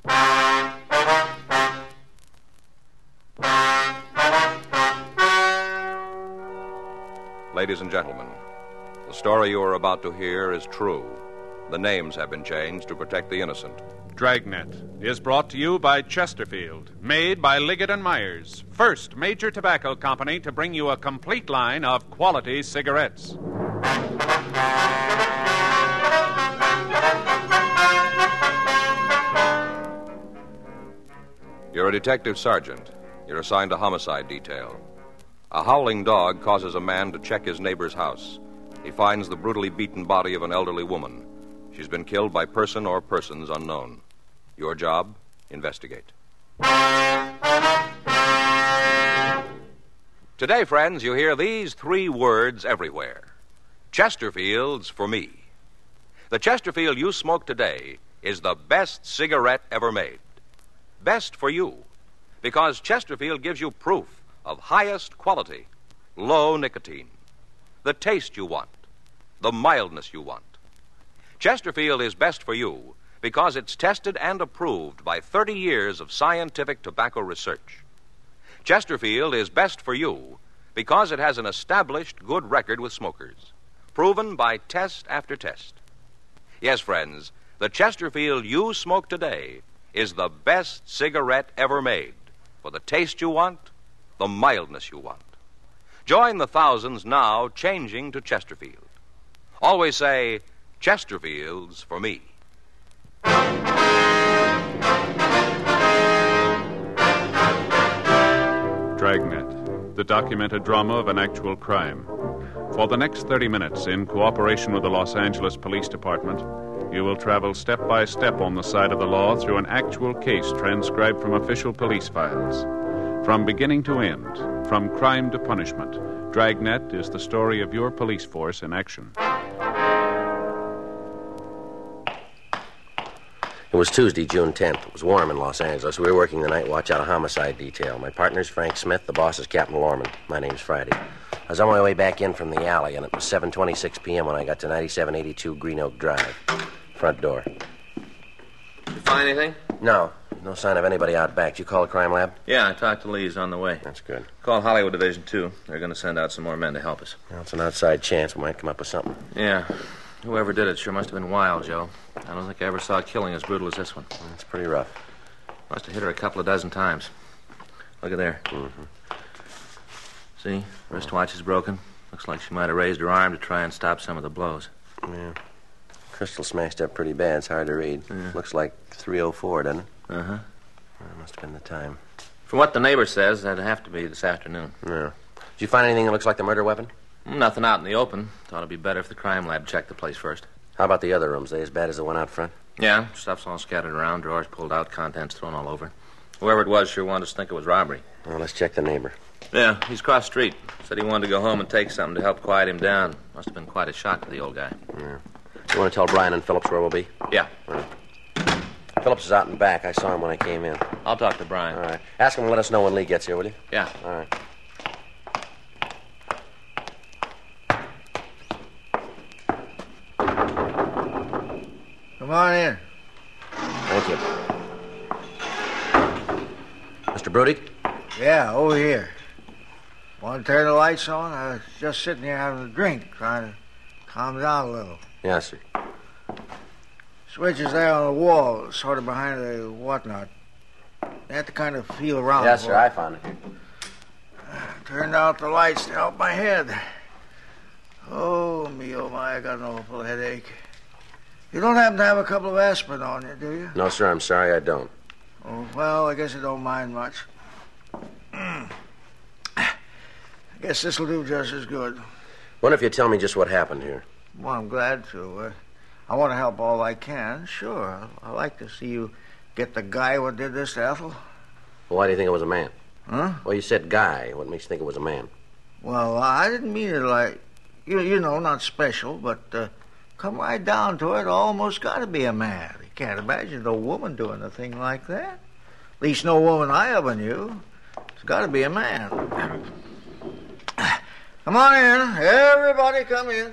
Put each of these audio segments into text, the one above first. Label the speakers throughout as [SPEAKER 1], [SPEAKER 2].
[SPEAKER 1] Ladies and gentlemen, the story you are about to hear is true. The names have been changed to protect the innocent.
[SPEAKER 2] Dragnet is brought to you by Chesterfield, made by Liggett & Myers, first major tobacco company to bring you a complete line of quality cigarettes.
[SPEAKER 1] You're a detective sergeant. You're assigned to homicide detail. A howling dog causes a man to check his neighbor's house. He finds the brutally beaten body of an elderly woman. She's been killed by person or persons unknown. Your job? Investigate. Today, friends, you hear these three words everywhere. Chesterfield's for me. The Chesterfield you smoke today is the best cigarette ever made. Best for you, because Chesterfield gives you proof of highest quality, low nicotine, the taste you want, the mildness you want. Chesterfield is best for you because it's tested and approved by 30 years of scientific tobacco research. Chesterfield is best for you because it has an established good record with smokers, proven by test after test. Yes, friends, the Chesterfield you smoke today is the best cigarette ever made for the taste you want, the mildness you want. Join the thousands now changing to Chesterfield. Always say, Chesterfield's for me.
[SPEAKER 2] Dragnet, the documented drama of an actual crime. For the next 30 minutes, in cooperation with the Los Angeles Police Department, you will travel step by step on the side of the law through an actual case transcribed from official police files. From beginning to end, from crime to punishment, Dragnet is the story of your police force in action.
[SPEAKER 3] It was Tuesday, June 10th. It was warm in Los Angeles. We were working the night watch out of homicide detail. My partner's Frank Smith. The boss is Captain Lorman. My name's Friday. I was on my way back in from the alley, and it was 7:26 p.m. when I got to 9782 Green Oak Drive. Front door.
[SPEAKER 4] You find anything?
[SPEAKER 3] No. No sign of anybody out back. Did you call the crime lab?
[SPEAKER 4] Yeah, I talked to Lee. He's on the way.
[SPEAKER 3] That's good.
[SPEAKER 4] Call Hollywood Division 2. They're going to send out some more men to help us.
[SPEAKER 3] Well, it's an outside chance we might come up with something.
[SPEAKER 4] Yeah. Whoever did it sure must have been wild, Joe. I don't think I ever saw a killing as brutal as this one.
[SPEAKER 3] It's pretty rough.
[SPEAKER 4] Must have hit her a couple of dozen times. Look at there.
[SPEAKER 3] Mm-hmm.
[SPEAKER 4] See? Wristwatch is broken. Looks like she might have raised her arm to try and stop some of the blows.
[SPEAKER 3] Yeah. Crystal smashed up pretty bad. It's hard to read.
[SPEAKER 4] Yeah.
[SPEAKER 3] Looks like 3:04, doesn't it?
[SPEAKER 4] Uh-huh.
[SPEAKER 3] That must have been the time.
[SPEAKER 4] From what the neighbor says, that'd have to be this afternoon.
[SPEAKER 3] Yeah. Did you find anything that looks like the murder weapon?
[SPEAKER 4] Nothing out in the open. Thought it'd be better if the crime lab checked the place first.
[SPEAKER 3] How about the other rooms? They as bad as the one out front?
[SPEAKER 4] Yeah, stuff's all scattered around, drawers pulled out, contents thrown all over. Whoever it was sure wanted us to think it was robbery.
[SPEAKER 3] Well, let's check the neighbor.
[SPEAKER 4] Yeah, he's across the street. Said he wanted to go home and take something to help quiet him down. Must have been quite a shock to the old guy.
[SPEAKER 3] Yeah. You want to tell Brian and Phillips where we'll be?
[SPEAKER 4] Yeah.
[SPEAKER 3] Right. Phillips is out and back. I saw him when I came in.
[SPEAKER 4] I'll talk to Brian.
[SPEAKER 3] All right. Ask him to let us know when Lee gets here, will you?
[SPEAKER 4] Yeah.
[SPEAKER 3] All right.
[SPEAKER 5] Come on in.
[SPEAKER 3] Thank you. Mr. Brody?
[SPEAKER 5] Yeah, over here. Want to turn the lights on? I was just sitting here having a drink, trying to calm down a little.
[SPEAKER 3] Yes, sir.
[SPEAKER 5] Switch is there on the wall, sort of behind the whatnot. You have to kind of feel around.
[SPEAKER 3] Yes, sir, I found it here.
[SPEAKER 5] Turned out the lights to help my head. Oh, me, oh, my, I got an awful headache. You don't happen to have a couple of aspirin on you, do you?
[SPEAKER 3] No, sir, I'm sorry, I don't.
[SPEAKER 5] Oh, well, I guess I don't mind much. I guess this'll do just as good.
[SPEAKER 3] Wonder if you'd tell me just what happened here.
[SPEAKER 5] Well, I'm glad to. I want to help all I can, sure. I like to see you get the guy what did this to Ethel.
[SPEAKER 3] Well, why do you think it was a man?
[SPEAKER 5] Huh?
[SPEAKER 3] Well, you said guy. What makes you think it was a man?
[SPEAKER 5] Well, I didn't mean it like, you know, not special, but come right down to it, almost got to be a man. You can't imagine no woman doing a thing like that. At least no woman I ever knew. It's got to be a man. Come on in. Everybody come in.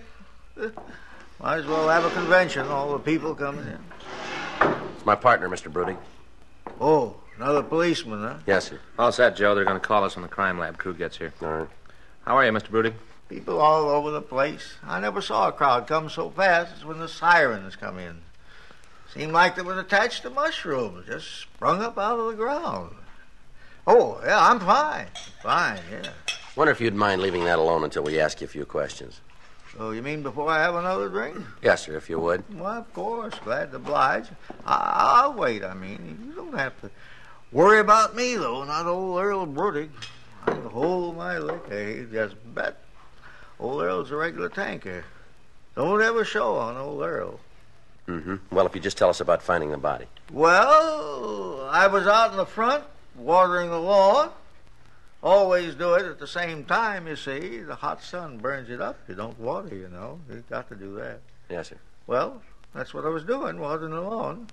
[SPEAKER 5] Might as well have a convention, all the people coming in.
[SPEAKER 3] It's my partner, Mr. Brody.
[SPEAKER 5] Oh, another policeman, huh?
[SPEAKER 3] Yes, sir.
[SPEAKER 4] All set, Joe. They're going to call us when the crime lab crew gets here.
[SPEAKER 3] All right.
[SPEAKER 4] How are you, Mr. Broody?
[SPEAKER 5] People all over the place. I never saw a crowd come so fast as when the sirens come in. Seemed like they was attached to mushrooms, just sprung up out of the ground. Oh, yeah, I'm fine. Fine, yeah.
[SPEAKER 3] Wonder if you'd mind leaving that alone until we ask you a few questions.
[SPEAKER 5] So you mean before I have another drink?
[SPEAKER 3] Yes, sir, if you would.
[SPEAKER 5] Well, of course. Glad to oblige. I'll wait, I mean. You don't have to worry about me, though, not old Earl Brudig. I can hold my liquor. He just bet. Old Earl's a regular tanker. Don't ever show on old Earl.
[SPEAKER 3] Mm-hmm. Well, if you just tell us about finding the body.
[SPEAKER 5] Well, I was out in the front watering the lawn. Always do it at the same time, you see. The hot sun burns it up. You don't water, you know. You've got to do that.
[SPEAKER 3] Yes, sir.
[SPEAKER 5] Well, that's what I was doing, watering the lawn.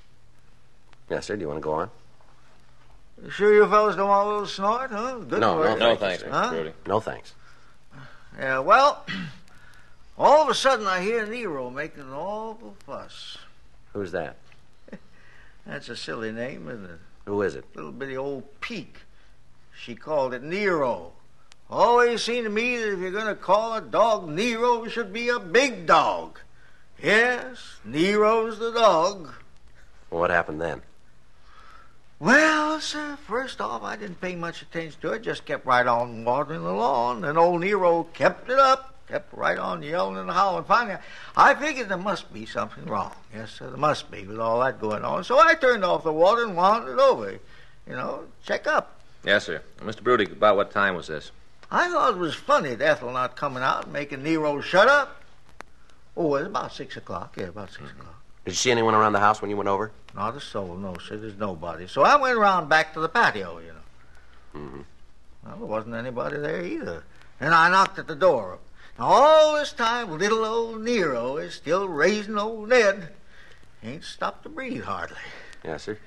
[SPEAKER 3] Yes, sir. Do you want to go on?
[SPEAKER 5] You sure you fellas don't want a little snort, huh? Good
[SPEAKER 3] No,
[SPEAKER 5] work.
[SPEAKER 4] No, thanks,
[SPEAKER 3] sir.
[SPEAKER 4] Mr.
[SPEAKER 5] Huh?
[SPEAKER 4] Broody.
[SPEAKER 3] No, thanks.
[SPEAKER 5] Yeah, well, all of a sudden I hear Nero making an awful fuss.
[SPEAKER 3] Who's that?
[SPEAKER 5] That's a silly name, isn't it?
[SPEAKER 3] Who is it?
[SPEAKER 5] Little bitty old Peak. She called it Nero. Always seemed to me that if you're going to call a dog Nero, it should be a big dog. Yes, Nero's the dog.
[SPEAKER 3] Well, what happened then?
[SPEAKER 5] Well, sir, first off, I didn't pay much attention to it. Just kept right on watering the lawn. And old Nero kept it up. Kept right on yelling and howling. Finally, I figured there must be something wrong. Yes, sir, there must be with all that going on. So I turned off the water and wandered over. You know, check up.
[SPEAKER 4] Yes, sir. Mr. Broody, about what time was this?
[SPEAKER 5] I thought it was funny that Ethel not coming out and making Nero shut up. Oh, it was about 6 o'clock. Yeah, about 6 o'clock.
[SPEAKER 3] Did you see anyone around the house when you went over?
[SPEAKER 5] Not a soul, no, sir. There's nobody. So I went around back to the patio, you know.
[SPEAKER 3] Mm-hmm.
[SPEAKER 5] Well, there wasn't anybody there either. And I knocked at the door. Now, all this time, little old Nero is still raising old Ned. Ain't stopped to breathe hardly.
[SPEAKER 3] Yes, sir.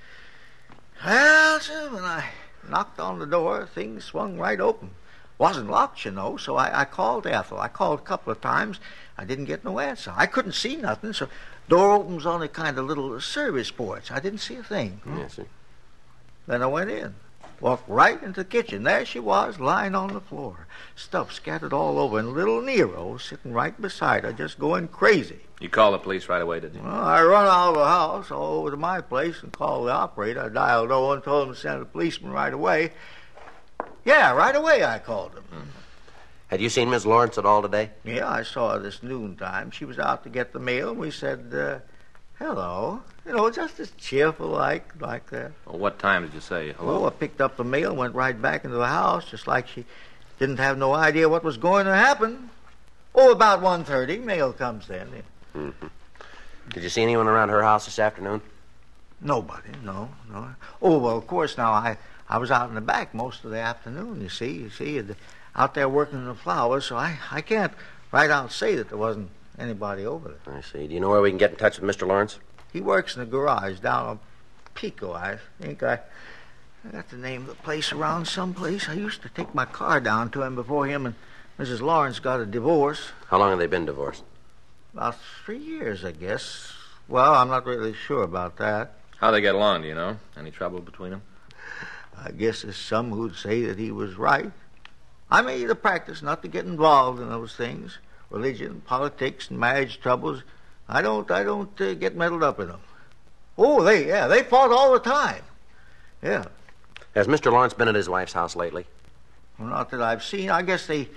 [SPEAKER 5] Well, sir, when I knocked on the door, things swung right open. Wasn't locked, you know, so I called Ethel. I called a couple of times. I didn't get no answer. I couldn't see nothing, so door opens on a kind of little service porch. I didn't see a thing.
[SPEAKER 3] Yes, sir.
[SPEAKER 5] Then I went in. Walked right into the kitchen. There she was, lying on the floor. Stuff scattered all over, and little Nero sitting right beside her, just going crazy.
[SPEAKER 4] You called the police right away, did you?
[SPEAKER 5] Well, I run out of the house, all over to my place, and called the operator. I dialed 0 and told him to send a policeman right away. Yeah, right away I called him.
[SPEAKER 3] Had you seen Miss Lawrence at all today?
[SPEAKER 5] Yeah, I saw her this noontime. She was out to get the mail, and we said, hello. You know, just as cheerful like that.
[SPEAKER 4] Well, what time did you say hello?
[SPEAKER 5] Oh, I picked up the mail, went right back into the house, just like she didn't have no idea what was going to happen. Oh, about 1:30, mail comes then.
[SPEAKER 3] Mm-hmm. Did you see anyone around her house this afternoon?
[SPEAKER 5] Nobody, no. Oh, well, of course, now, I was out in the back most of the afternoon, you see, out there working in the flowers, so I can't right out say that there wasn't anybody over there.
[SPEAKER 3] I see. Do you know where we can get in touch with Mr. Lawrence?
[SPEAKER 5] He works in the garage down on Pico, I think. I got the name of the place around someplace. I used to take my car down to him before him and Mrs. Lawrence got a divorce.
[SPEAKER 3] How long have they been divorced?
[SPEAKER 5] About 3 years, I guess. Well, I'm not really sure about that.
[SPEAKER 4] How they get along, do you know? Any trouble between them?
[SPEAKER 5] I guess there's some who'd say that he was right. I made it a practice not to get involved in those things. Religion, politics, and marriage troubles. I don't get meddled up in them. Oh, they fought all the time. Yeah.
[SPEAKER 3] Has Mr. Lawrence been at his wife's house lately?
[SPEAKER 5] Well, not that I've seen. I guess they,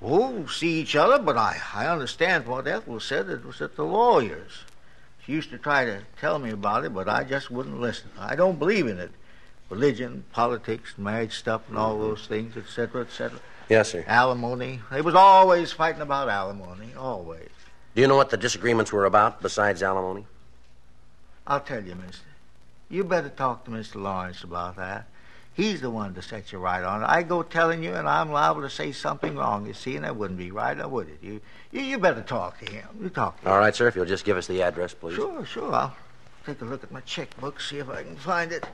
[SPEAKER 5] see each other, but I understand from what Ethel said it was at the lawyer's. She used to try to tell me about it, but I just wouldn't listen. I don't believe in it. Religion, politics, marriage stuff, and all those things, etc., etc.
[SPEAKER 3] Yes, sir.
[SPEAKER 5] Alimony. They was always fighting about alimony, always.
[SPEAKER 3] Do you know what the disagreements were about besides alimony?
[SPEAKER 5] I'll tell you, mister. You better talk to Mr. Lawrence about that. He's the one to set you right on it. I go telling you, and I'm liable to say something wrong, you see, and that wouldn't be right, would it? You better talk to him. You talk to him.
[SPEAKER 3] All right, sir, if you'll just give us the address, please.
[SPEAKER 5] Sure. I'll take a look at my checkbook, see if I can find it.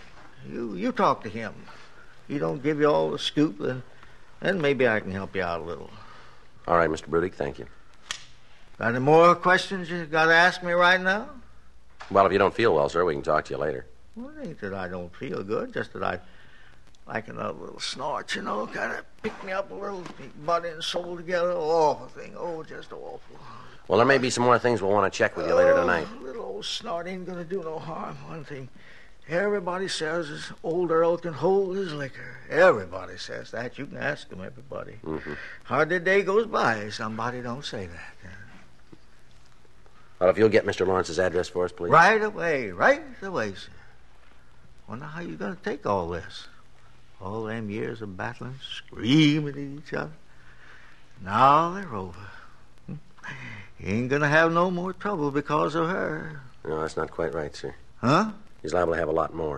[SPEAKER 5] You talk to him. He don't give you all the scoop, then maybe I can help you out a little.
[SPEAKER 3] All right, Mr. Brudig, thank you.
[SPEAKER 5] Got any more questions you got to ask me right now?
[SPEAKER 3] Well, if you don't feel well, sir, we can talk to you later.
[SPEAKER 5] Well, it ain't that I don't feel good, just that I like another little snort, kind of pick me up a little, body and soul together. Awful thing. Oh, just awful.
[SPEAKER 3] Well, there may be some more things we'll want to check with you later tonight.
[SPEAKER 5] A little old snort ain't going to do no harm. One thing everybody says is old Earl can hold his liquor. Everybody says that. You can ask them, everybody.
[SPEAKER 3] Mm-hmm.
[SPEAKER 5] Hardly a day goes by somebody don't say that.
[SPEAKER 3] Well, if you'll get Mr. Lawrence's address for us, please.
[SPEAKER 5] Right away, sir. Wonder how you're going to take all this. All them years of battling, screaming at each other. Now they're over. You ain't going to have no more trouble because of her.
[SPEAKER 3] No, that's not quite right, sir.
[SPEAKER 5] Huh?
[SPEAKER 3] He's liable to have a lot more.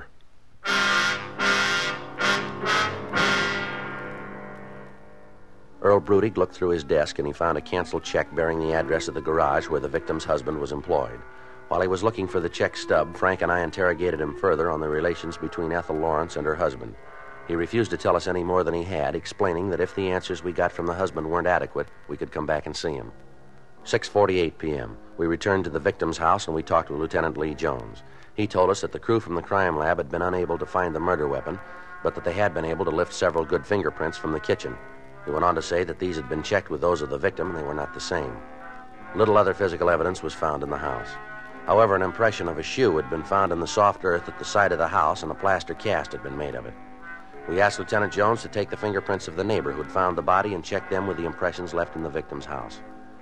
[SPEAKER 3] Earl Brudig looked through his desk and he found a canceled check bearing the address of the garage where the victim's husband was employed. While he was looking for the check stub, Frank and I interrogated him further on the relations between Ethel Lawrence and her husband. He refused to tell us any more than he had, explaining that if the answers we got from the husband weren't adequate, we could come back and see him. 6:48 p.m. We returned to the victim's house and we talked with Lieutenant Lee Jones. He told us that the crew from the crime lab had been unable to find the murder weapon, but that they had been able to lift several good fingerprints from the kitchen. He went on to say that these had been checked with those of the victim and they were not the same. Little other physical evidence was found in the house. However, an impression of a shoe had been found in the soft earth at the side of the house and a plaster cast had been made of it. We asked Lieutenant Jones to take the fingerprints of the neighbor who had found the body and check them with the impressions left in the victim's house.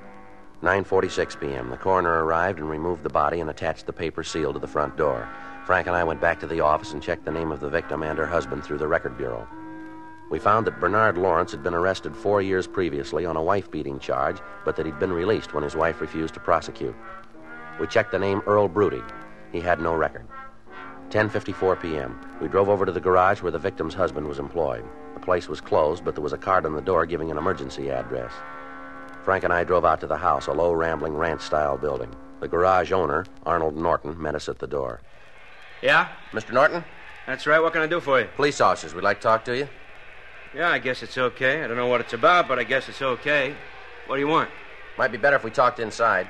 [SPEAKER 3] 9:46 p.m. The coroner arrived and removed the body and attached the paper seal to the front door. Frank and I went back to the office and checked the name of the victim and her husband through the record bureau. We found that Bernard Lawrence had been arrested 4 years previously on a wife-beating charge, but that he'd been released when his wife refused to prosecute. We checked the name Earl Brudig. He had no record. 10:54 p.m. We drove over to the garage where the victim's husband was employed. The place was closed, but there was a card on the door giving an emergency address. Frank and I drove out to the house, a low, rambling ranch-style building. The garage owner, Arnold Norton, met us at the door.
[SPEAKER 6] Yeah?
[SPEAKER 3] Mr. Norton?
[SPEAKER 6] That's right. What can I do for you?
[SPEAKER 3] Police officers, we'd like to talk to you.
[SPEAKER 6] Yeah, I guess it's okay. I don't know what it's about, but I guess it's okay. What do you want?
[SPEAKER 3] Might be better if we talked inside.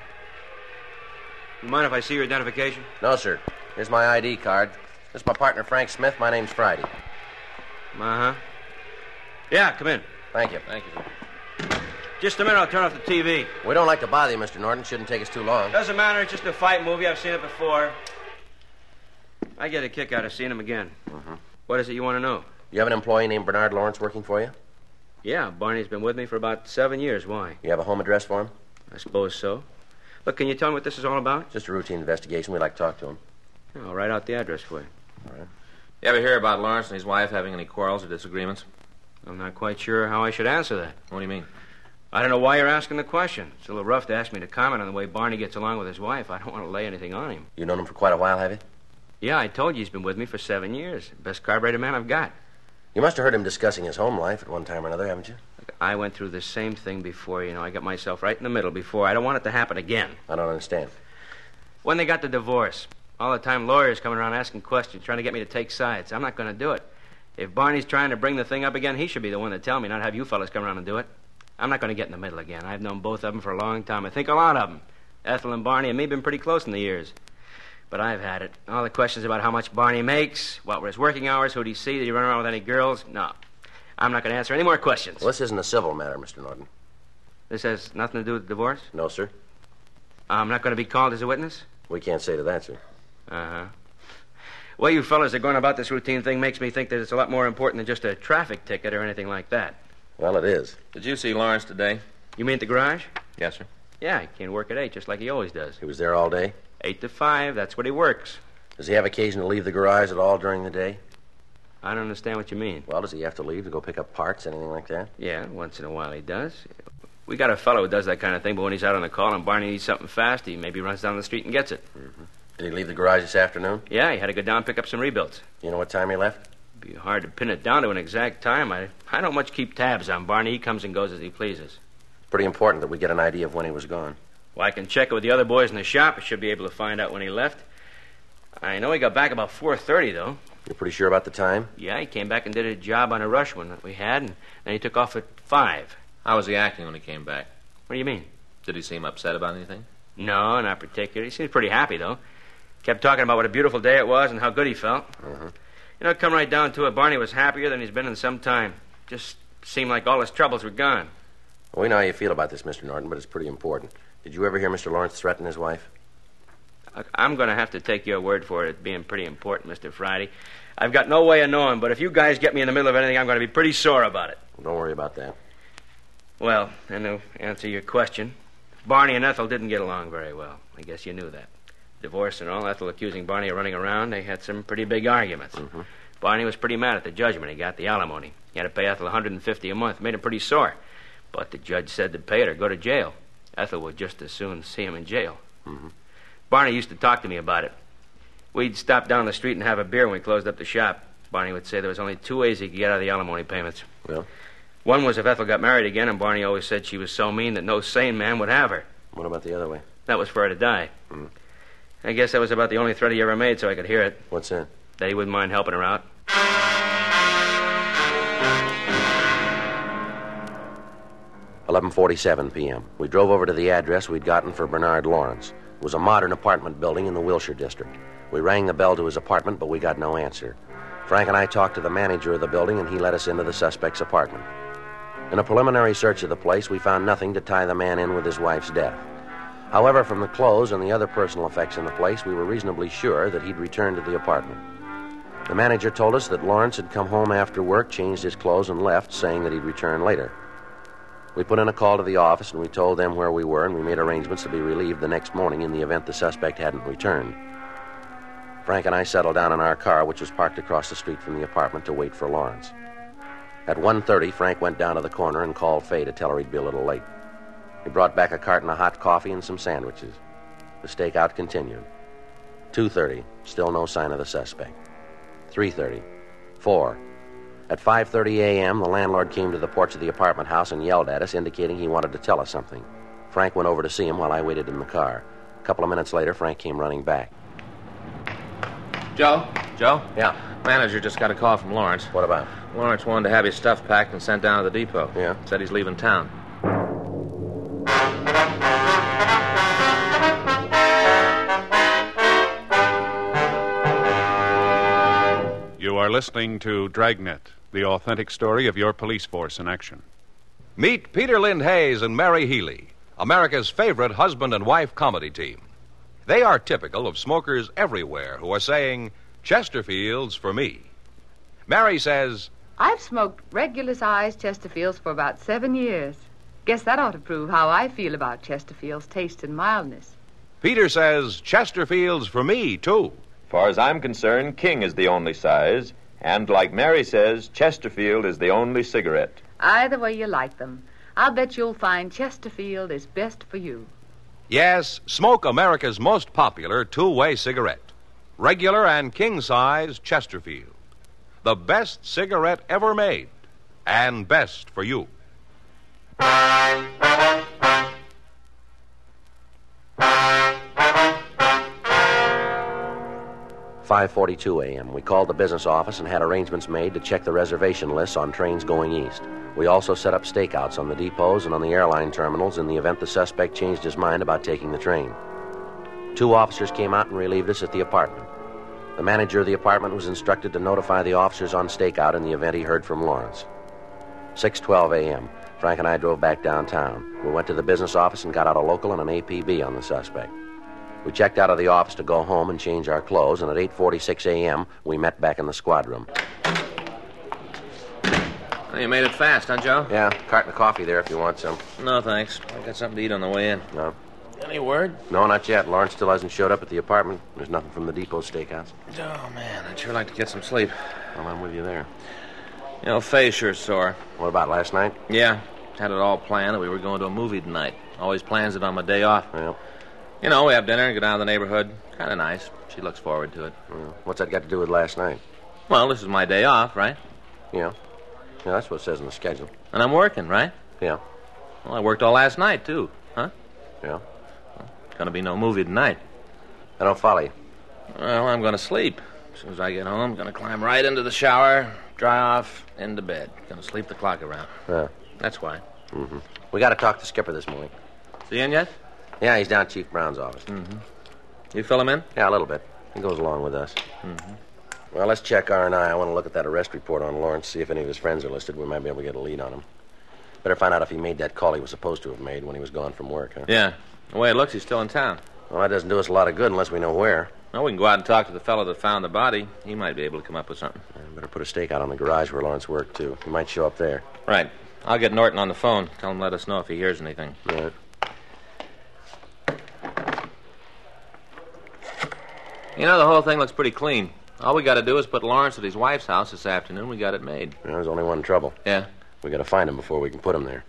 [SPEAKER 6] You mind if I see your identification?
[SPEAKER 3] No, sir. Here's my ID card. This is my partner, Frank Smith. My name's Friday.
[SPEAKER 6] Uh-huh. Yeah, come in.
[SPEAKER 3] Thank you.
[SPEAKER 4] Thank you, sir.
[SPEAKER 6] Just a minute, I'll turn off the TV.
[SPEAKER 3] We don't like to bother you, Mr. Norton. Shouldn't take us too long.
[SPEAKER 6] Doesn't matter, it's just a fight movie. I've seen it before. I get a kick out of seeing him again.
[SPEAKER 3] Mm-hmm.
[SPEAKER 6] What is it you want to know?
[SPEAKER 3] You have an employee named Bernard Lawrence working for you?
[SPEAKER 6] Yeah, Barney's been with me for about 7 years. Why?
[SPEAKER 3] You have a home address for him?
[SPEAKER 6] I suppose so. Look, can you tell me what this is all about?
[SPEAKER 3] Just a routine investigation. We'd like to talk to him.
[SPEAKER 6] I'll write out the address for you.
[SPEAKER 3] All right.
[SPEAKER 4] You ever hear about Lawrence and his wife having any quarrels or disagreements?
[SPEAKER 6] I'm not quite sure how I should answer that.
[SPEAKER 4] What do you mean?
[SPEAKER 6] I don't know why you're asking the question. It's a little rough to ask me to comment on the way Barney gets along with his wife. I don't want to lay anything on him.
[SPEAKER 3] You've known him for quite a while, have you?
[SPEAKER 6] Yeah, I told you he's been with me for 7 years. Best carburetor man I've got.
[SPEAKER 3] You must have heard him discussing his home life at one time or another, haven't you?
[SPEAKER 6] Look, I went through the same thing before, I got myself right in the middle before. I don't want it to happen again.
[SPEAKER 3] I don't understand.
[SPEAKER 6] When they got the divorce, all the time lawyers coming around asking questions, trying to get me to take sides. I'm not going to do it. If Barney's trying to bring the thing up again, he should be the one to tell me, not have you fellas come around and do it. I'm not going to get in the middle again. I've known both of them for a long time. I think a lot of them. Ethel and Barney and me have been pretty close in the years. But I've had it. All the questions about how much Barney makes, what were his working hours, who'd he see, did he run around with any girls? No. I'm not going to answer any more questions.
[SPEAKER 3] Well, this isn't a civil matter, Mr. Norton.
[SPEAKER 6] This has nothing to do with the divorce?
[SPEAKER 3] No, sir.
[SPEAKER 6] I'm not going to be called as a witness?
[SPEAKER 3] We can't say to that, sir.
[SPEAKER 6] Uh-huh. The way you fellas are going about this routine thing makes me think that it's a lot more important than just a traffic ticket or anything like that.
[SPEAKER 3] Well, it is.
[SPEAKER 4] Did you see Lawrence today?
[SPEAKER 6] You mean at the garage?
[SPEAKER 4] Yes, sir.
[SPEAKER 6] Yeah, he came to work at 8, just like he always does.
[SPEAKER 3] He was there all day?
[SPEAKER 6] 8 to 5, that's what he works.
[SPEAKER 3] Does he have occasion to leave the garage at all during the day?
[SPEAKER 6] I don't understand what you mean.
[SPEAKER 3] Well, does he have to leave to go pick up parts, anything like that?
[SPEAKER 6] Yeah, once in a while he does. We got a fellow who does that kind of thing, but when he's out on the call and Barney needs something fast, he maybe runs down the street and gets it.
[SPEAKER 3] Mm-hmm. Did he leave the garage this afternoon?
[SPEAKER 6] Yeah, he had to go down and pick up some rebuilds.
[SPEAKER 3] You know what time he left?
[SPEAKER 6] It'd be hard to pin it down to an exact time. I don't much keep tabs on Barney. He comes and goes as he pleases.
[SPEAKER 3] Pretty important that we get an idea of when he was gone.
[SPEAKER 6] Well, I can check it with the other boys in the shop. I should be able to find out when he left. I know he got back about 4:30, though.
[SPEAKER 3] You're pretty sure about the time?
[SPEAKER 6] Yeah, he came back and did a job on a rush one that we had, and then he took off at 5.
[SPEAKER 4] How was he acting when he came back?
[SPEAKER 6] What do you mean?
[SPEAKER 4] Did he seem upset about anything?
[SPEAKER 6] No, not particularly. He seemed pretty happy, though. Kept talking about what a beautiful day it was and how good he felt. Come right down to it, Barney was happier than he's been in some time. Just seemed like all his troubles were gone.
[SPEAKER 3] Well, we know how you feel about this, Mr. Norton, but it's pretty important. Did you ever hear Mr. Lawrence threaten his wife?
[SPEAKER 6] I'm going to have to take your word for it as being pretty important, Mr. Friday. I've got no way of knowing, but if you guys get me in the middle of anything, I'm going to be pretty sore about it.
[SPEAKER 3] Well, don't worry about that.
[SPEAKER 6] Well, and to answer your question, Barney and Ethel didn't get along very well. I guess you knew that. Divorce and all, Ethel accusing Barney of running around, they had some pretty big arguments. Barney was pretty mad at the judgment he got, the alimony. He had to pay Ethel $150 a month. Made him pretty sore. But the judge said to pay it or go to jail. Ethel would just as soon see him in jail. Barney used to talk to me about it. We'd stop down the street and have a beer when we closed up the shop. Barney would say there was only 2 ways he could get out of the alimony payments.
[SPEAKER 3] Well?
[SPEAKER 6] One was if Ethel got married again, and Barney always said she was so mean that no sane man would have her.
[SPEAKER 3] What about the other way?
[SPEAKER 6] That was for her to die. I guess that was about the only threat he ever made so I could hear it.
[SPEAKER 3] What's that?
[SPEAKER 6] That he wouldn't mind helping her out.
[SPEAKER 3] 11:47 p.m. We drove over to the address we'd gotten for Bernard Lawrence. It was a modern apartment building in the Wilshire district. We rang the bell to his apartment, but we got no answer. Frank and I talked to the manager of the building, and he let us into the suspect's apartment. In a preliminary search of the place, we found nothing to tie the man in with his wife's death. However, from the clothes and the other personal effects in the place, we were reasonably sure that he'd returned to the apartment. The manager told us that Lawrence had come home after work, changed his clothes, and left, saying that he'd return later. We put in a call to the office, and we told them where we were, and we made arrangements to be relieved the next morning in the event the suspect hadn't returned. Frank and I settled down in our car, which was parked across the street from the apartment, to wait for Lawrence. At 1:30, Frank went down to the corner and called Fay to tell her he'd be a little late. He brought back a carton of hot coffee and some sandwiches. The stakeout continued. 2:30, still no sign of the suspect. 3:30, 4. At 5:30 a.m., the landlord came to the porch of the apartment house and yelled at us, indicating he wanted to tell us something. Frank went over to see him while I waited in the car. A couple of minutes later, Frank came running back.
[SPEAKER 4] Joe? Joe?
[SPEAKER 3] Yeah.
[SPEAKER 4] Manager just got a call from Lawrence.
[SPEAKER 3] What about?
[SPEAKER 4] Lawrence wanted to have his stuff packed and sent down to the depot.
[SPEAKER 3] Yeah?
[SPEAKER 4] Said he's leaving town.
[SPEAKER 2] You are listening to Dragnet, the authentic story of your police force in action.
[SPEAKER 1] Meet Peter Lind Hayes and Mary Healy, America's favorite husband and wife comedy team. They are typical of smokers everywhere who are saying, Chesterfields for me. Mary says,
[SPEAKER 7] I've smoked regular-sized Chesterfields for about 7 years. Guess that ought to prove how I feel about Chesterfield's taste and mildness.
[SPEAKER 1] Peter says, Chesterfields for me, too.
[SPEAKER 8] Far as I'm concerned, King is the only size, and like Mary says, Chesterfield is the only cigarette.
[SPEAKER 7] Either way you like them, I'll bet you'll find Chesterfield is best for you.
[SPEAKER 1] Yes, smoke America's most popular two-way cigarette. Regular and king-size Chesterfield. The best cigarette ever made, and best for you.
[SPEAKER 3] 5:42 a.m. We called the business office and had arrangements made to check the reservation lists on trains going east. We also set up stakeouts on the depots and on the airline terminals in the event the suspect changed his mind about taking the train. 2 officers came out and relieved us at the apartment. The manager of the apartment was instructed to notify the officers on stakeout in the event he heard from Lawrence. 6:12 a.m. Frank and I drove back downtown. We went to the business office and got out a local and an APB on the suspect. We checked out of the office to go home and change our clothes, and at 8:46 a.m., we met back in the squad room.
[SPEAKER 4] Well, you made it fast, huh, Joe?
[SPEAKER 3] Yeah, carton of coffee there if you want some.
[SPEAKER 4] No, thanks. I got something to eat on the way in.
[SPEAKER 3] No?
[SPEAKER 4] Any word?
[SPEAKER 3] No, not yet. Lawrence still hasn't showed up at the apartment. There's nothing from the depot stakeouts.
[SPEAKER 4] Oh, man, I'd sure like to get some sleep.
[SPEAKER 3] Well, I'm with you there.
[SPEAKER 4] You know, Faye's sure sore.
[SPEAKER 3] What about last night?
[SPEAKER 4] Yeah, had it all planned that we were going to a movie tonight. Always plans it on my day off.
[SPEAKER 3] Well,
[SPEAKER 4] You know, we have dinner and go down to the neighborhood. Kind of nice. She looks forward to it.
[SPEAKER 3] what's that got to do with last night?
[SPEAKER 4] Well, this is my day off, right?
[SPEAKER 3] Yeah. Yeah, that's what it says in the schedule.
[SPEAKER 4] And I'm working, right?
[SPEAKER 3] Yeah.
[SPEAKER 4] Well, I worked all last night, too. Huh?
[SPEAKER 3] Yeah.
[SPEAKER 4] Gonna be no movie tonight.
[SPEAKER 3] I don't follow you.
[SPEAKER 4] Well, I'm gonna sleep. As soon as I get home, gonna climb right into the shower, dry off, into bed. Gonna sleep the clock around.
[SPEAKER 3] Yeah.
[SPEAKER 4] That's why.
[SPEAKER 3] Mm-hmm. We got to talk to Skipper this morning.
[SPEAKER 4] Is he in yet?
[SPEAKER 3] Yeah, he's down at Chief Brown's office.
[SPEAKER 4] You fill him in?
[SPEAKER 3] Yeah, a little bit. He goes along with us.
[SPEAKER 4] Mm-hmm.
[SPEAKER 3] Well, let's check R&I. I want to look at that arrest report on Lawrence, see if any of his friends are listed. We might be able to get a lead on him. Better find out if he made that call he was supposed to have made when he was gone from work, huh?
[SPEAKER 4] Yeah. The way it looks, he's still in town.
[SPEAKER 3] Well, that doesn't do us a lot of good unless we know where.
[SPEAKER 4] Well, we can go out and talk to the fellow that found the body. He might be able to come up with something.
[SPEAKER 3] Better put a stake out on the garage where Lawrence worked, too. He might show up there.
[SPEAKER 4] Right. I'll get Norton on the phone. Tell him to let us know if he hears anything.
[SPEAKER 3] Right.
[SPEAKER 4] You know, the whole thing looks pretty clean. All we got to do is put Lawrence at his wife's house this afternoon. We got it made.
[SPEAKER 3] There's only one trouble.
[SPEAKER 4] Yeah?
[SPEAKER 3] We got to find him before we can put him there.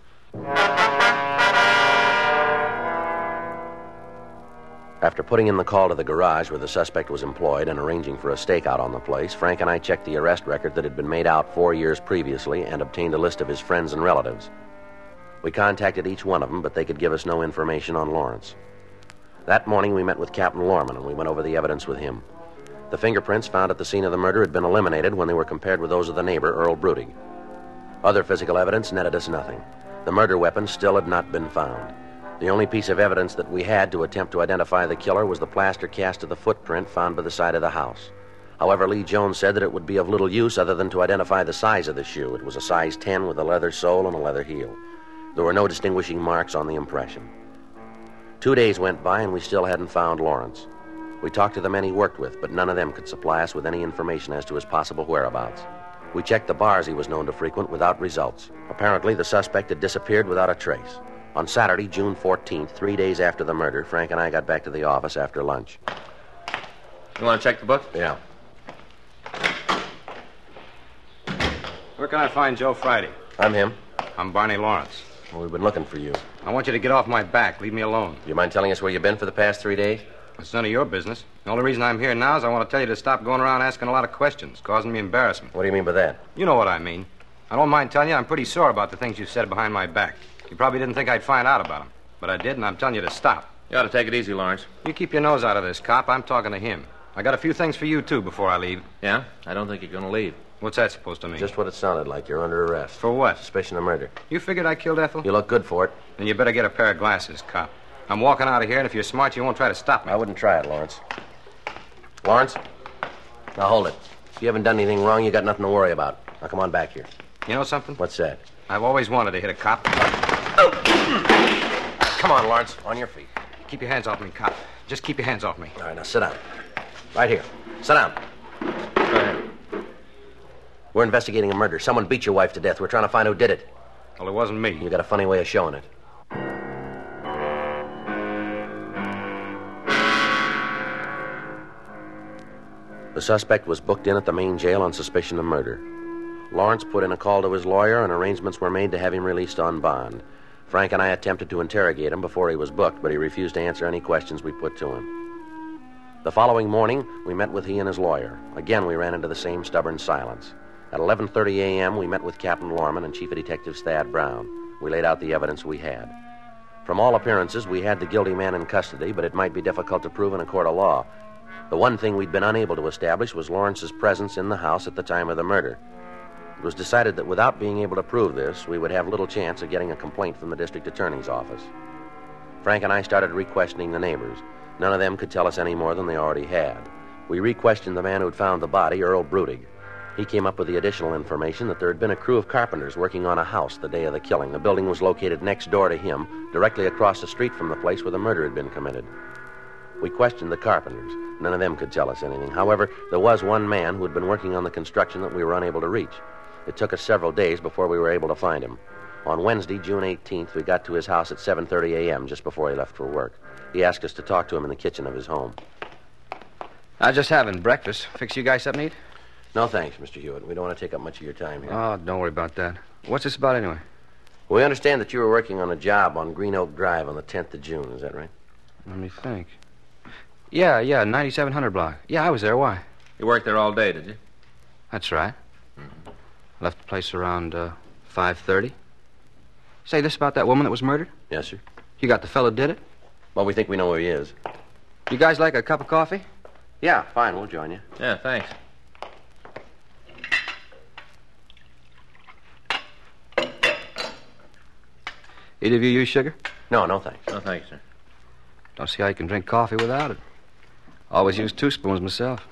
[SPEAKER 3] After putting in the call to the garage where the suspect was employed and arranging for a stakeout on the place, Frank and I checked the arrest record that had been made out 4 years previously and obtained a list of his friends and relatives. We contacted each one of them, but they could give us no information on Lawrence. That morning, we met with Captain Lorman, and we went over the evidence with him. The fingerprints found at the scene of the murder had been eliminated when they were compared with those of the neighbor, Earl Brudig. Other physical evidence netted us nothing. The murder weapon still had not been found. The only piece of evidence that we had to attempt to identify the killer was the plaster cast of the footprint found by the side of the house. However, Lee Jones said that it would be of little use other than to identify the size of the shoe. It was a size 10 with a leather sole and a leather heel. There were no distinguishing marks on the impression. 2 days went by and we still hadn't found Lawrence. We talked to the men he worked with, but none of them could supply us with any information as to his possible whereabouts. We checked the bars he was known to frequent without results. Apparently, the suspect had disappeared without a trace. On Saturday, June 14th, 3 days after the murder, Frank and I got back to the office after lunch.
[SPEAKER 4] You want to check the book?
[SPEAKER 3] Yeah.
[SPEAKER 9] Where can I find Joe Friday?
[SPEAKER 3] I'm him.
[SPEAKER 9] I'm Barney Lawrence.
[SPEAKER 3] Well, we've been looking for you.
[SPEAKER 9] I want you to get off my back. Leave me alone.
[SPEAKER 3] Do you mind telling us where you've been for the past 3 days?
[SPEAKER 9] It's none of your business. The only reason I'm here now is I want to tell you to stop going around asking a lot of questions, causing me embarrassment.
[SPEAKER 3] What do you mean by that?
[SPEAKER 9] You know what I mean. I don't mind telling you I'm pretty sore about the things you said behind my back. You probably didn't think I'd find out about them. But I did, and I'm telling you to stop.
[SPEAKER 4] You ought to take it easy, Lawrence.
[SPEAKER 9] You keep your nose out of this, cop. I'm talking to him. I got a few things for you, too, before I leave.
[SPEAKER 4] Yeah? I don't think you're going to leave.
[SPEAKER 9] What's that supposed to mean?
[SPEAKER 3] Just what it sounded like. You're under arrest.
[SPEAKER 9] For what?
[SPEAKER 3] Suspicion of murder.
[SPEAKER 9] You figured I killed Ethel?
[SPEAKER 3] You look good for it.
[SPEAKER 9] Then you better get a pair of glasses, cop. I'm walking out of here, and if you're smart, you won't try to stop me.
[SPEAKER 3] I wouldn't try it, Lawrence. Lawrence? Now hold it. If you haven't done anything wrong, you got nothing to worry about. Now come on back here.
[SPEAKER 9] You know something?
[SPEAKER 3] What's that?
[SPEAKER 9] I've always wanted to hit a cop.
[SPEAKER 3] Come on, Lawrence. On your feet.
[SPEAKER 9] Keep your hands off me, cop. Just keep your hands off me.
[SPEAKER 3] All right, now sit down. Right here. Sit down.
[SPEAKER 4] Go ahead.
[SPEAKER 3] We're investigating a murder. Someone beat your wife to death. We're trying to find who did it.
[SPEAKER 9] Well, it wasn't me.
[SPEAKER 3] You got a funny way of showing it. The suspect was booked in at the main jail on suspicion of murder. Lawrence put in a call to his lawyer, and arrangements were made to have him released on bond. Frank and I attempted to interrogate him before he was booked, but he refused to answer any questions we put to him. The following morning, we met with he and his lawyer. Again, we ran into the same stubborn silence. At 11:30 a.m., we met with Captain Lorman and Chief of Detectives Thad Brown. We laid out the evidence we had. From all appearances, we had the guilty man in custody, but it might be difficult to prove in a court of law. The one thing we'd been unable to establish was Lawrence's presence in the house at the time of the murder. It was decided that without being able to prove this, we would have little chance of getting a complaint from the district attorney's office. Frank and I started re-questioning the neighbors. None of them could tell us any more than they already had. We re-questioned the man who'd found the body, Earl Brudig. He came up with the additional information that there had been a crew of carpenters working on a house the day of the killing. The building was located next door to him, directly across the street from the place where the murder had been committed. We questioned the carpenters. None of them could tell us anything. However, there was one man who had been working on the construction that we were unable to reach. It took us several days before we were able to find him. On Wednesday, June 18th, we got to his house at 7:30 a.m., just before he left for work. He asked us to talk to him in the kitchen of his home.
[SPEAKER 9] I was just having breakfast. Fix you guys something to eat?
[SPEAKER 3] No, thanks, Mr. Hewitt. We don't want to take up much of your time here.
[SPEAKER 9] Oh, don't worry about that. What's this about anyway?
[SPEAKER 3] We understand that you were working on a job on Green Oak Drive on the 10th of June. Is that right?
[SPEAKER 9] Let me think. Yeah, 9700 block. Yeah, I was there. Why?
[SPEAKER 4] You worked there all day, did you?
[SPEAKER 9] That's right. Left the place around 5:30. Say, this about that woman that was murdered?
[SPEAKER 3] Yes, sir.
[SPEAKER 9] You got the fellow did it?
[SPEAKER 3] Well, we think we know where he is.
[SPEAKER 9] You guys like a cup of coffee?
[SPEAKER 3] Yeah, fine. We'll join you.
[SPEAKER 4] Yeah, thanks.
[SPEAKER 9] Either of you use sugar?
[SPEAKER 3] No, thanks.
[SPEAKER 4] No, thanks, sir.
[SPEAKER 9] Don't see how you can drink coffee without it. Always use 2 spoons myself.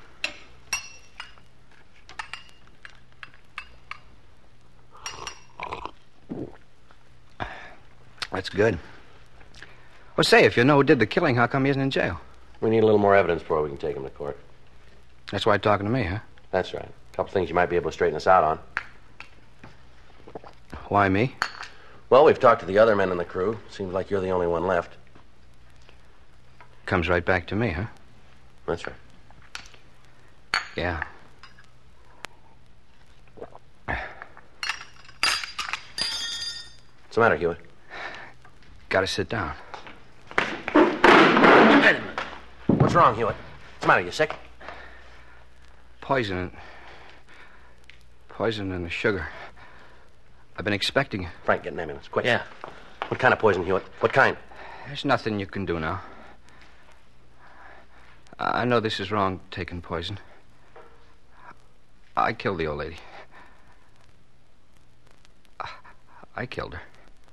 [SPEAKER 9] That's good. Well, say, if you know who did the killing, how come he isn't in jail?
[SPEAKER 3] We need a little more evidence before we can take him to court.
[SPEAKER 9] That's why you're talking to me, huh?
[SPEAKER 3] That's right. A couple things you might be able to straighten us out on.
[SPEAKER 9] Why me?
[SPEAKER 3] Well, we've talked to the other men in the crew. Seems like you're the only one left.
[SPEAKER 9] Comes right back to me, huh?
[SPEAKER 3] That's right.
[SPEAKER 9] Yeah.
[SPEAKER 3] What's the matter, Hewitt?
[SPEAKER 9] Gotta sit down.
[SPEAKER 3] Wait a minute. What's wrong, Hewitt? What's the matter? You sick?
[SPEAKER 9] Poison in the sugar. I've been expecting it.
[SPEAKER 3] Frank, get an ambulance, quick.
[SPEAKER 4] Yeah.
[SPEAKER 3] What kind of poison, Hewitt? What kind?
[SPEAKER 9] There's nothing you can do now. I know this is wrong, taking poison. I killed the old lady. I killed her.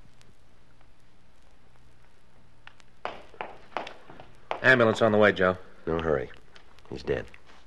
[SPEAKER 4] Ambulance on the way, Joe.
[SPEAKER 3] No hurry. He's dead.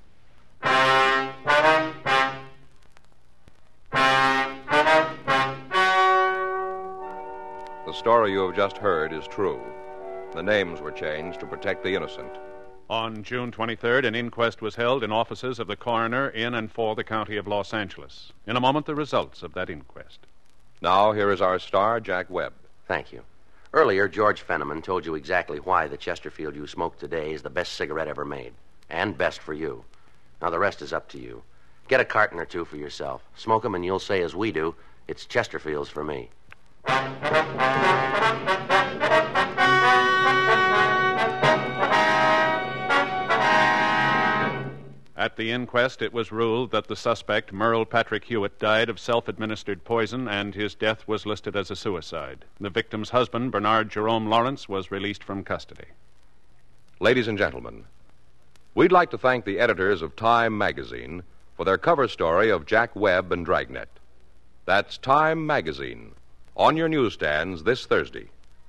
[SPEAKER 1] The story you have just heard is true. The names were changed to protect the innocent.
[SPEAKER 2] On June 23rd, an inquest was held in offices of the coroner in and for the county of Los Angeles. In a moment, the results of that inquest.
[SPEAKER 1] Now, here is our star, Jack Webb.
[SPEAKER 3] Thank you. Earlier, George Fenneman told you exactly why the Chesterfield you smoke today is the best cigarette ever made. And best for you. Now, the rest is up to you. Get a carton or 2 for yourself. Smoke them and you'll say as we do, it's Chesterfield's for me.
[SPEAKER 2] At the inquest, it was ruled that the suspect, Merle Patrick Hewitt, died of self-administered poison, and his death was listed as a suicide. The victim's husband, Bernard Jerome Lawrence, was released from custody.
[SPEAKER 1] Ladies and gentlemen, we'd like to thank the editors of Time magazine for their cover story of Jack Webb and Dragnet. That's Time magazine, on your newsstands this Thursday.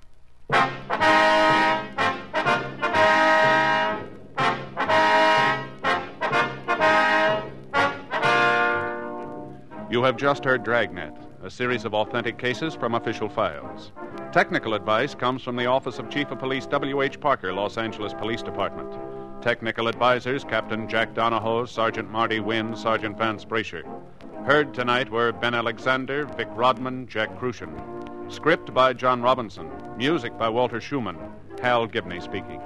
[SPEAKER 2] You have just heard Dragnet, a series of authentic cases from official files. Technical advice comes from the Office of Chief of Police W.H. Parker, Los Angeles Police Department. Technical advisors, Captain Jack Donahoe, Sergeant Marty Wynn, Sergeant Vance Brasher. Heard tonight were Ben Alexander, Vic Rodman, Jack Crucian. Script by John Robinson. Music by Walter Schumann. Hal Gibney speaking.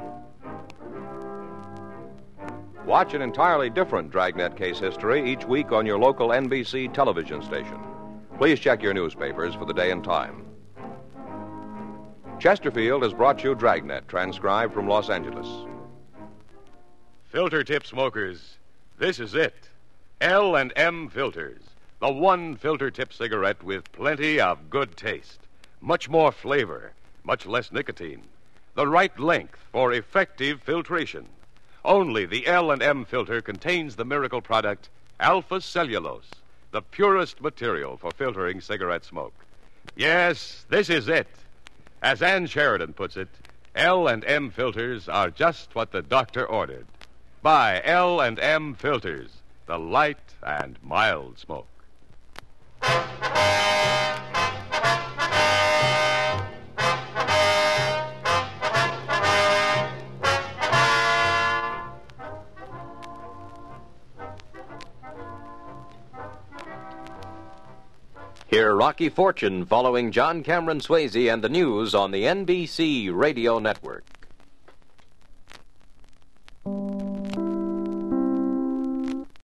[SPEAKER 1] Watch an entirely different Dragnet case history each week on your local NBC television station. Please check your newspapers for the day and time. Chesterfield has brought you Dragnet, transcribed from Los Angeles.
[SPEAKER 10] Filter tip smokers, this is it. L&M Filters, the one filter tip cigarette with plenty of good taste, much more flavor, much less nicotine, the right length for effective filtration. Only the L&M filter contains the miracle product alpha cellulose, the purest material for filtering cigarette smoke. Yes, this is it. As Ann Sheridan puts it, L&M filters are just what the doctor ordered. Buy L&M filters, the light and mild smoke.
[SPEAKER 8] Hear Rocky Fortune following John Cameron Swayze and the news on the NBC Radio Network.